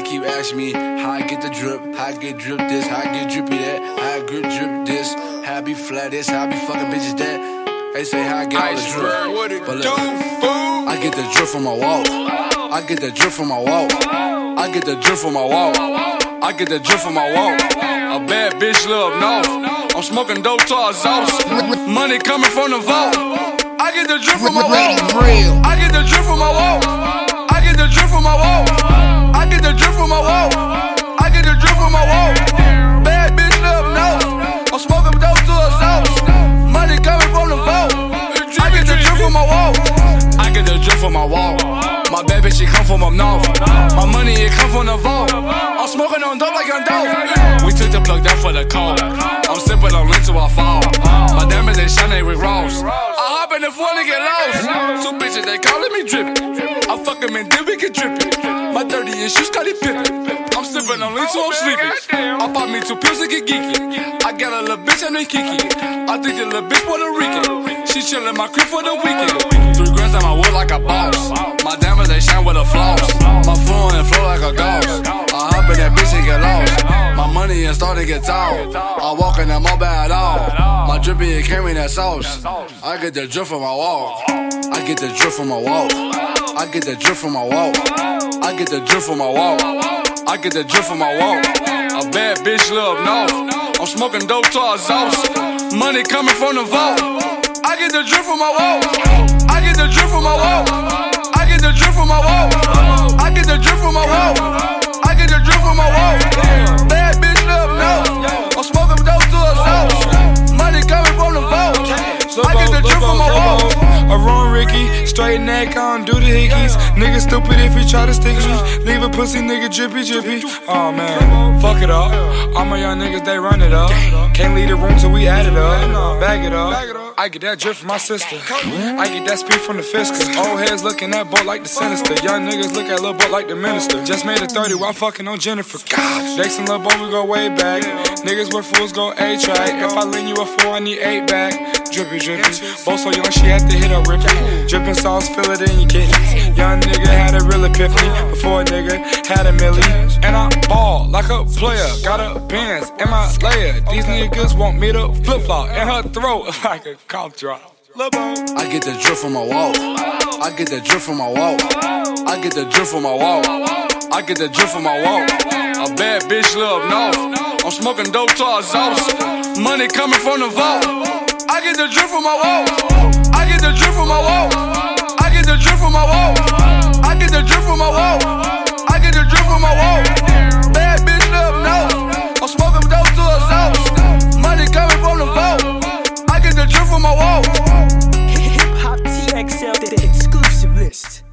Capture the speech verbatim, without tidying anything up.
keep asking me how I get the drip, how I get drip this, how I get drippy that, how I grip drip this, how I be flat this, how I be fucking bitches that. They say how I get all the drip, but look, I get the drip from my walk. I get the drip from my walk. I get the drip from my walk. I get the drip from my walk. A bad bitch love north. I'm smoking dope to our sauce. Money coming from the vault. I get the drip from my walk. I get the drip from my walk. I get the drip from my walk. I get the drip from my walk. I get the drip from my walk. Bad bitch love north. I'm smoking dope to our sauce. Money coming from the vault. I get the drip from my walk. I get the drip from my walk. My bad bitch, she come from up north. My money, it come from the vault. I'm smoking on dope like I'm dope. We took the plug down for the cold. I'm sipping on lean till I fall. My diamonds, they shine, they with Ross. I hop in the phone and get lost. Two bitches, they calling me drippin'. I fuck them and then we get drippin'. My thirty inch shoes, Scottie Pippen. I'm sipping on lean till I'm sleeping. I pop me two pills and get geeky. I got a little bitch and they Kiki. I think the little bitch Puerto Rican. She chillin' my crib for the weekend. Three grams on my wood like a boss. My diamonds, they shine with a floss. My phone and flow like a gauze. I hop in that bitch and get lost. My money is starting to get tall. I walk in that mall bad at all. My drippy, it came in that sauce. I get the drip from my wall. I get the drip from my wall. I get the drip from my wall. I get the drip from my wall. I get the drip from my wall. A bad bitch love north. I'm smoking dope to our sauce. Money coming from the vault. I get the drip from my wall. I get the drip from my wall. I get the drip from my wall. I get the drip from my wall. I get the drip from my wall. Bad bitch love north. I'm smoking dope to our sauce. Money coming from the vault. I get the drip from my wall. I run Ricky, straight neck, I don't do the hickeys. Nigga stupid if he try to stick me. Leave a pussy nigga drippy drippy. Oh man, fuck it up. All my young niggas, they run it up. Can't leave the room till we add it up. Bag it up. I get that drip from my sister. I get that speed from the Fisker. Old heads looking at boat like the Sinister. Young niggas look at Lil' Boat like the Minister. Just made a thirty while fucking on Jennifer. Dex and Lil' Boat, we go way back. Niggas where fools go A-track. If I lend you a four, I need eight back. Drippy drippy. Both so young, she had to hit her rippy. Drippin' sauce, fill it in your kidneys. Young nigga had a real epiphany. Before a nigga had a milli. And I ball like a player. Got a Benz in my layer. These niggas want me to flip flop in her throat like a cough drop. I get the drip from my wall. I get the drip from my wall. I get the drip from my wall. I get the drip from my wall. A bad bitch love north. I'm smoking dope to our sauce. Money coming from the vault. I get the drip from my wall. I get the drip from my wall. I get the drip from my wall. I get the drip from my wall. I get the drip from my wall. Bad bitch love north. I'm smoking dope to our sauce. Money coming from the vault. I get the drip from my wall.